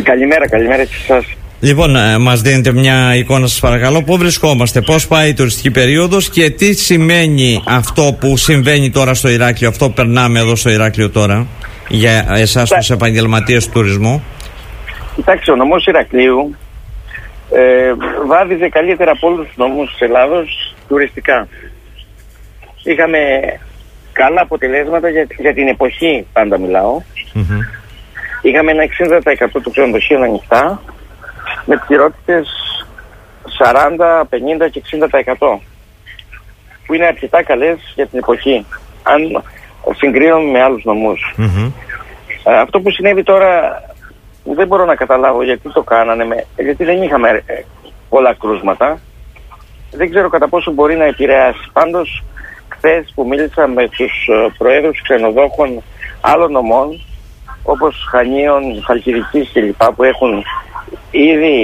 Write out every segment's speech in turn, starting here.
Καλημέρα σε εσάς. Λοιπόν, μας δίνετε μια εικόνα, σας παρακαλώ, πού βρισκόμαστε, πώς πάει η τουριστική περίοδος και τι σημαίνει αυτό που συμβαίνει τώρα στο Ηράκλειο, αυτό που περνάμε εδώ στο Ηράκλειο τώρα, για εσάς τους επαγγελματίες του τουρισμού. Κοιτάξτε, ο νομός Ηρακλείου βάδιζε καλύτερα από όλους τους νομούς της Ελλάδος τουριστικά. Είχαμε καλά αποτελέσματα για την εποχή, πάντα μιλάω. Είχαμε ένα 60% των ξενοδοχείων ανοιχτά, με πληρότητες 40, 50 και 60%, που είναι αρκετά καλές για την εποχή, αν συγκρίνουμε με άλλους νομούς. Αυτό που συνέβη τώρα δεν μπορώ να καταλάβω γιατί το κάνανε, γιατί δεν είχαμε πολλά κρούσματα. Δεν ξέρω κατά πόσο μπορεί να επηρεάσει. Πάντως, χθες που μίλησα με τους προέδρους ξενοδόχων άλλων νομών, όπως Χανίων, Χαλκιδικής κλπ, που έχουν ήδη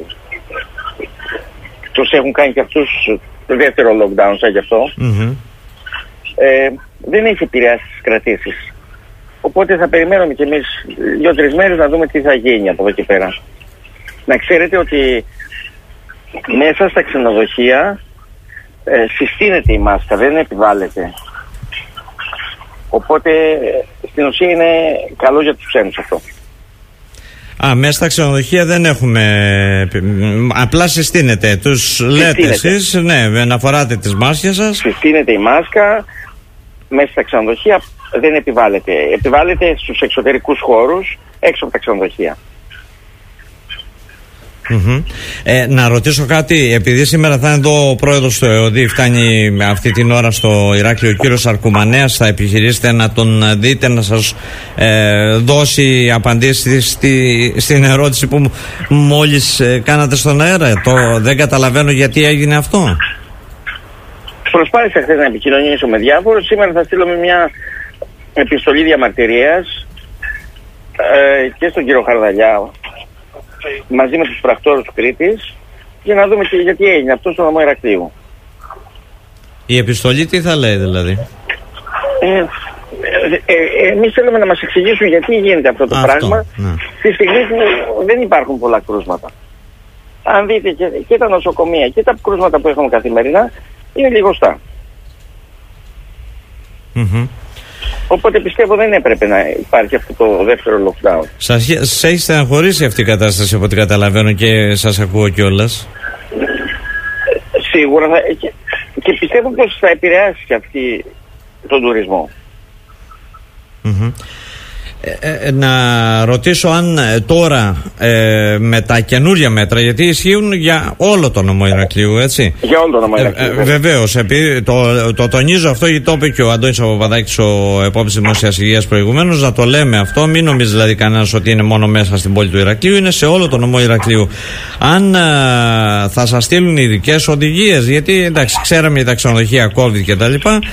τους έχουν κάνει και αυτούς το δεύτερο lockdown σαν γι' αυτό, δεν έχει επηρεάσει τις κρατήσεις. Οπότε θα περιμένουμε κι εμείς 2-3 μέρες να δούμε τι θα γίνει από εδώ και πέρα. Να ξέρετε ότι μέσα στα ξενοδοχεία συστήνεται η μάσκα, δεν επιβάλλεται. Οπότε στην ουσία είναι καλό για τους ξένους αυτό. Μέσα στα ξενοδοχεία δεν έχουμε. Απλά συστήνεται. Τους λέτε εσείς, ναι, να φοράτε τις μάσκες σας. Συστήνεται η μάσκα. Μέσα στα ξενοδοχεία δεν επιβάλλεται. Επιβάλλεται στους εξωτερικούς χώρους, έξω από τα ξενοδοχεία. Να ρωτήσω κάτι, επειδή σήμερα θα είναι εδώ ο πρόεδρος του ΕΟΔΗ, φτάνει αυτή την ώρα στο Ηράκλειο ο κύριος Αρκουμανέας, θα επιχειρήσετε να τον δείτε, να σας δώσει απαντήσεις στην ερώτηση που μόλις κάνατε στον αέρα? Δεν καταλαβαίνω γιατί έγινε αυτό. Προσπάθησα χθες να επικοινωνήσω με διάφορους. Σήμερα θα στείλουμε μια επιστολή διαμαρτυρίας και στον κύριο Χαρδαλιά μαζί με τους πρακτόρους Κρήτης, για να δούμε και γιατί έγινε αυτό στο νομό Ηρακλείου. Η επιστολή τι θα λέει δηλαδή? Εμείς θέλουμε να μας εξηγήσουν γιατί γίνεται αυτό το πράγμα, στη στιγμή που δεν υπάρχουν πολλά κρούσματα. Αν δείτε και τα νοσοκομεία και τα κρούσματα που έχουμε καθημερινά είναι λιγοστά. Οπότε πιστεύω δεν έπρεπε να υπάρχει αυτό το δεύτερο lockdown. Σας έχει στεναχωρήσει αυτή η κατάσταση από ό,τι καταλαβαίνω και σας ακούω κιόλας? Σίγουρα και πιστεύω πως θα επηρεάσει και αυτή τον τουρισμό. Να ρωτήσω αν τώρα με τα καινούρια μέτρα, γιατί ισχύουν για όλο το νομό Ηρακλείου, έτσι? Για όλο το νομό Ηρακλείου. Βεβαίως, το τονίζω αυτό γιατί το είπε και ο Αντώνης Παπαδάκης, ο επόπτης Δημόσιας Υγείας προηγουμένως, να το λέμε αυτό. Μην νομίζει δηλαδή κανένας ότι είναι μόνο μέσα στην πόλη του Ηρακλείου, είναι σε όλο το νομό Ηρακλείου. Αν θα σας στείλουν ειδικές οδηγίες, γιατί εντάξει, ξέραμε για τα ξενοδοχεία COVID κτλ.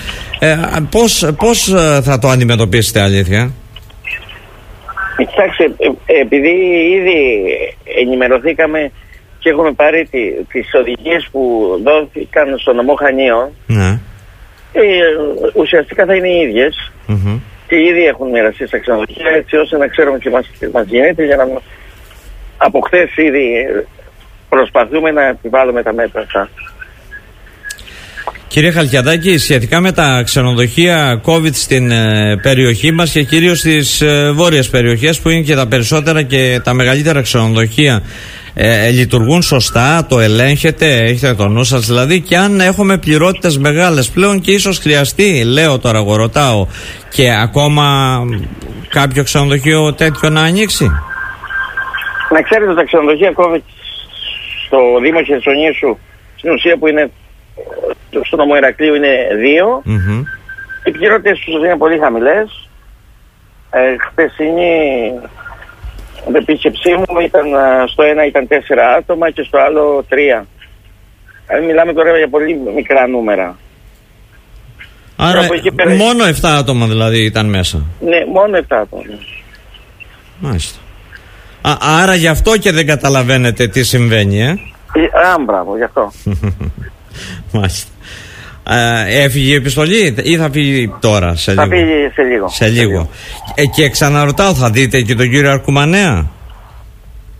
Πώς θα το αντιμετωπίσετε, αλήθεια? Κοιτάξτε, επειδή ήδη ενημερωθήκαμε και έχουμε πάρει τις οδηγίες που δόθηκαν στο νομό Χανίων, ουσιαστικά θα είναι οι ίδιες και ήδη έχουν μοιραστεί στα ξενοδοχεία, έτσι ώστε να ξέρουμε και μας γίνεται, για να από χθες ήδη προσπαθούμε να επιβάλλουμε τα μέτρα αυτά. Κύριε Χαλκιαδάκη, σχετικά με τα ξενοδοχεία COVID στην περιοχή μας και κυρίως στις βόρειες περιοχές που είναι και τα περισσότερα και τα μεγαλύτερα ξενοδοχεία, λειτουργούν σωστά, το ελέγχετε, έχετε το νου σας δηλαδή, και αν έχουμε πληρότητες μεγάλες πλέον και ίσως χρειαστεί, λέω τώρα, εγώ ρωτάω, και ακόμα κάποιο ξενοδοχείο τέτοιο να ανοίξει? Να ξέρετε, τα ξενοδοχεία COVID στο Δήμο Χερσονήσου, στην ουσία που είναι στο νομό Ηρακλείου, είναι 2. Οι πληρότητες τους είναι πολύ χαμηλές. Χθεσινή επίσκεψή μου ήταν στο ένα ήταν 4 άτομα και στο άλλο 3. Μιλάμε τώρα για πολύ μικρά νούμερα. Άρα μόνο 7 άτομα δηλαδή ήταν μέσα? Ναι, μόνο 7 άτομα. Μάλιστα. Άρα γι' αυτό και δεν καταλαβαίνετε τι συμβαίνει, μπράβο, γι' αυτό. Μάλιστα. Έφυγε η επιστολή ή θα φύγει τώρα? Θα φύγει σε λίγο. Και ξαναρωτάω, θα δείτε και τον κύριο Αρκουμανέα?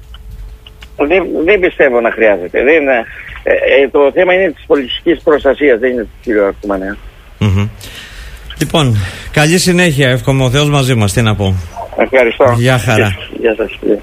Δεν πιστεύω να χρειάζεται. Το θέμα είναι της πολιτικής προστασίας, δεν είναι κύριο Αρκουμανέα. Λοιπόν, καλή συνέχεια. Εύχομαι ο Θεός μαζί μας. Τι να πω. Ευχαριστώ. Γεια χαρά. Γεια σας.